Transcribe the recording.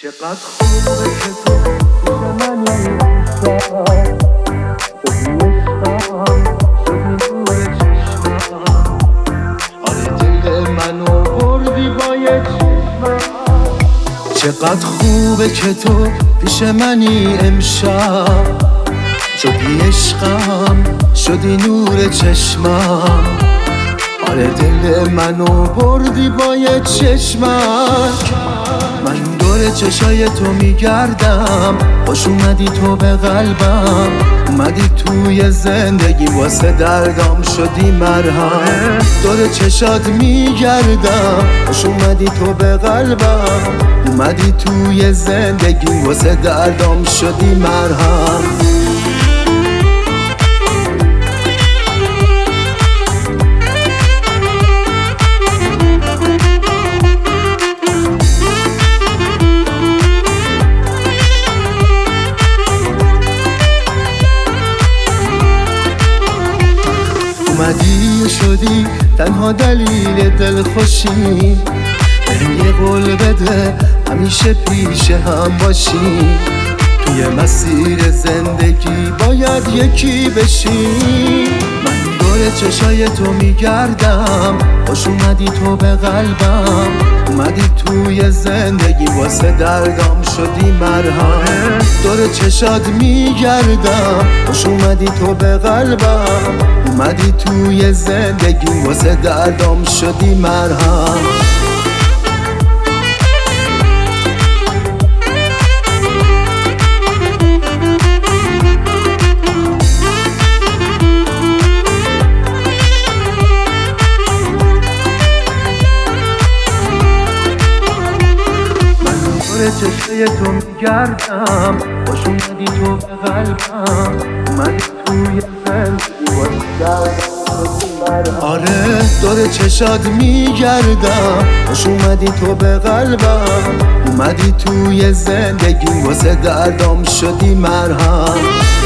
چقدر خوبه که تو پیش منی امشب، شدی عشقم، شدی نور چشمم. آره دل منو بردی با یه چشمم. چقدر خوبه که تو پیش منی امشب، شدی عشقم، شدی نور چشمم. آره دل منو بردی با یه چشمک. من دور چشای تو میگردم، خوش اومدی تو به قلبم. اومدی توی زندگی واسه دردام شدی مرهم. دور چشات میگردم، خوش اومدی تو به قلبم. اومدی توی زندگی واسه دردام شدی مرهم. اومدی شدی تنها دلیل دلخوشی، بهم یه قول بده همیشه پیش هم باشی. توی مسیر زندگی باید یکی بشی. من دور چشای تو میگردم، خوش اومدی تو به قلبم. اومدی توی زندگی واسه دردام شدی مرهم. دور چشات میگردم، خوش اومدی تو به قلبم. اومدی توی زندگی واسه دردام شدی مرهم. چشای تو میگردم، خوش اومدی تو به قلبم. اومدی توی زندگی واسه دردام شدی مرهم. آره دور چشات میگردم، خوش اومدی تو به قلبم. اومدی توی زندگی واسه دردام شدی مرهم.